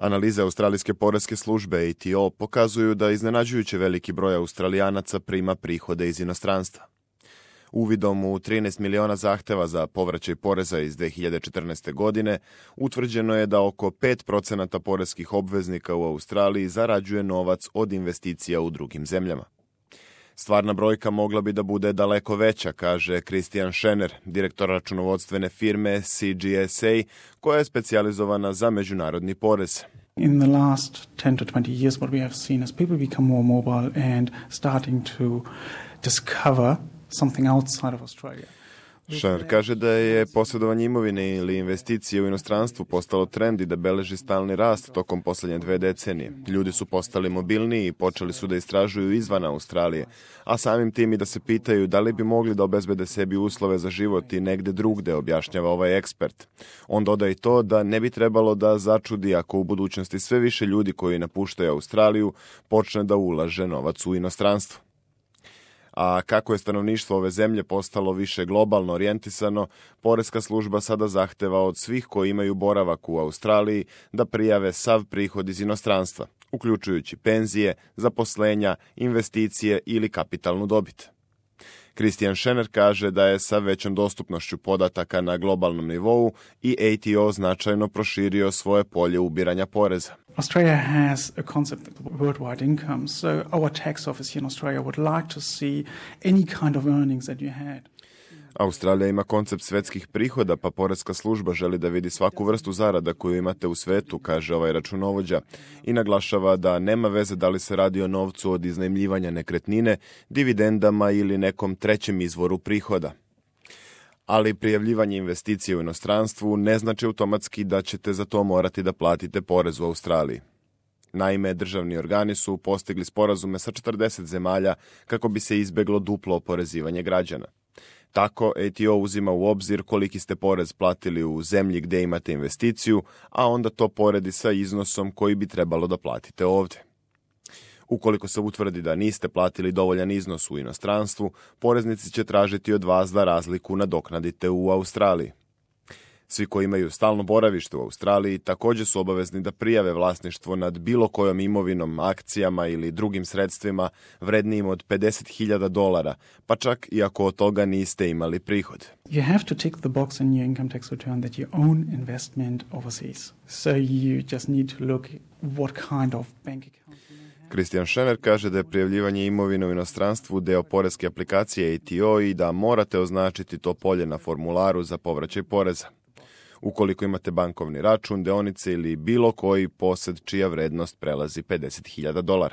Analize australijske poreske službe ATO pokazuju da iznenađujuće veliki broj Australijanaca prima prihode iz inostranstva. Uvidom u 13 miliona zahteva za povraćaj poreza iz 2014. godine utvrđeno je da oko 5% poreskih obveznika u Australiji zarađuje novac od investicija u drugim zemljama. Stvarna brojka mogla bi da bude daleko veća, kaže Christian Schenner, direktor računovodstvene firme CGSA, koja je specijalizovana za međunarodni porez. In the last 10 to 20 years, what we have seen is people become more mobile and starting to discover something outside of Australia. Schenner kaže da je posjedovanje imovine ili investicije u inostranstvu postalo trend i da beleži stalni rast tokom posljednje 2 decenije. Ljudi su postali mobilniji i počeli su da istražuju izvan Australije, a samim tim i da se pitaju da li bi mogli da obezbede sebi uslove za život i negde drugde, objašnjava ovaj ekspert. On doda i to da ne bi trebalo da začudi ako u budućnosti sve više ljudi koji napuštaju Australiju počne da ulaže novac u inostranstvo. A kako je stanovništvo ove zemlje postalo više globalno orijentisano, poreska služba sada zahteva od svih koji imaju boravak u Australiji da prijave sav prihod iz inostranstva, uključujući penzije, zaposlenja, investicije ili kapitalnu dobit. Christian Schenner kaže da je sa većom dostupnošću podataka na globalnom nivou i ATO značajno proširio svoje polje ubiranja poreza. Australia has a concept of worldwide income, so our tax office here in Australia would like to see any kind of earnings that you had. Australija ima koncept svetskih prihoda, pa poreska služba želi da vidi svaku vrstu zarada koju imate u svetu, kaže ovaj računovođa, i naglašava da nema veze da li se radi o novcu od iznajmljivanja nekretnine, dividendama ili nekom trećem izvoru prihoda. Ali prijavljivanje investicije u inostranstvu ne znači automatski da ćete za to morati da platite porez u Australiji. Naime, državni organi su postigli sporazume sa 40 zemalja kako bi se izbeglo duplo oporezivanje građana. Tako, ATO uzima u obzir koliki ste porez platili u zemlji gde imate investiciju, a onda to poredi sa iznosom koji bi trebalo da platite ovde. Ukoliko se utvrdi da niste platili dovoljan iznos u inostranstvu, poreznici će tražiti od vas da razliku nadoknadite u Australiji. Svi koji imaju stalno boravište u Australiji također su obavezni da prijave vlasništvo nad bilo kojom imovinom, akcijama ili drugim sredstvima vrednijim od $50,000, pa čak i ako od toga niste imali prihod. You have to tick the box in your income tax return that you own investment overseas. So you just need to look what kind of bank account you have. Christian Schenner kaže da je prijavljivanje imovine u inostranstvu deo poreske aplikacije ATO i da morate označiti to polje na formularu za povraćaj poreza. Ukoliko imate bankovni račun, deonice ili bilo koji posed čija vrednost prelazi $50,000.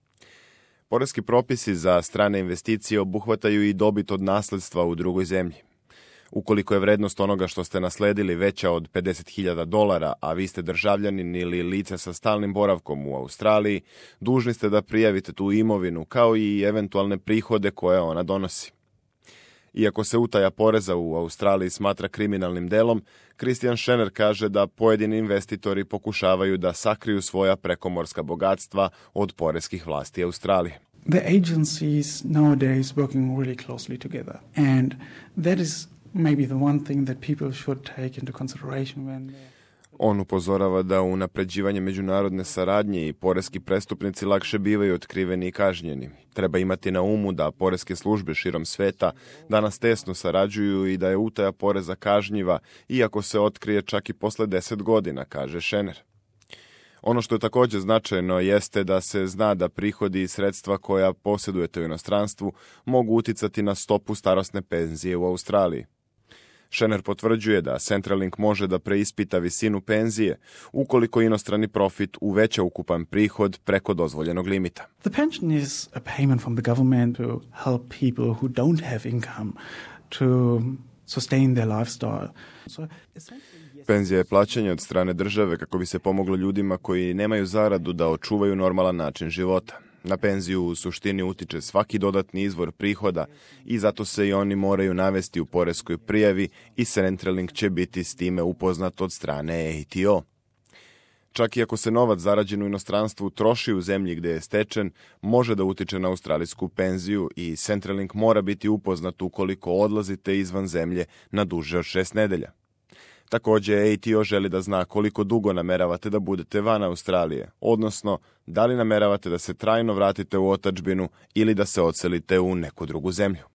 Poreski propisi za strane investicije obuhvataju i dobit od nasledstva u drugoj zemlji. Ukoliko je vrednost onoga što ste nasledili veća od $50,000, a vi ste državljanin ili lice sa stalnim boravkom u Australiji, dužni ste da prijavite tu imovinu kao i eventualne prihode koje ona donosi. Iako se utaja poreza u Australiji smatra kriminalnim delom, Christian Schenner kaže da pojedini investitori pokušavaju da sakriju svoja prekomorska bogatstva od poreskih vlasti Australije. The agencies nowadays working really closely together, and that is maybe the one thing that people should take into consideration when On upozorava da unapređivanje međunarodne saradnje i poreski prestupnici lakše bivaju otkriveni i kažnjeni. Treba imati na umu da poreske službe širom sveta danas tesno sarađuju i da je utaja poreza kažnjiva, iako se otkrije čak i posle 10 godina, kaže Schenner. Ono što je također značajno jeste da se zna da prihodi i sredstva koja posjedujete u inostranstvu mogu uticati na stopu starosne penzije u Australiji. Schenner potvrđuje da Centrelink može da preispita visinu penzije ukoliko inostrani profit uveća ukupan prihod preko dozvoljenog limita. The pension is a payment from the government to help people who don't have income to sustain their lifestyle. Penzija je plaćanje od strane države kako bi se pomoglo ljudima koji nemaju zaradu da očuvaju normalan način života. Na penziju u suštini utiče svaki dodatni izvor prihoda i zato se i oni moraju navesti u poreskoj prijavi i Centrelink će biti s time upoznat od strane ATO. Čak i ako se novac zarađen u inostranstvu troši u zemlji gde je stečen, može da utiče na australijsku penziju i Centrelink mora biti upoznat ukoliko odlazite izvan zemlje na duže od 6 nedelja. Također, ATO želi da zna koliko dugo nameravate da budete van Australije, odnosno da li nameravate da se trajno vratite u otadžbinu ili da se odselite u neku drugu zemlju.